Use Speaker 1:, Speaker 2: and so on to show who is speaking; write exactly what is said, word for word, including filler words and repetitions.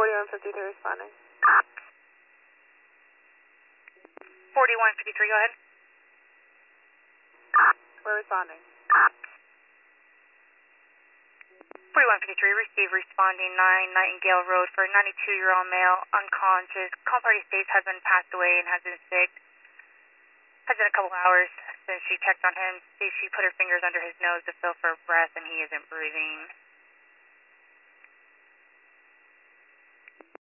Speaker 1: forty-one fifty-three responding.
Speaker 2: forty-one fifty-three, go ahead.
Speaker 1: We're responding.
Speaker 2: forty-one fifty-three, receive responding nine Nightingale Road for a ninety-two-year-old male, unconscious. Call party states husband passed away and has been sick. Has been a couple hours since she checked on him. See, she put her fingers under his nose to feel for breath and he isn't breathing.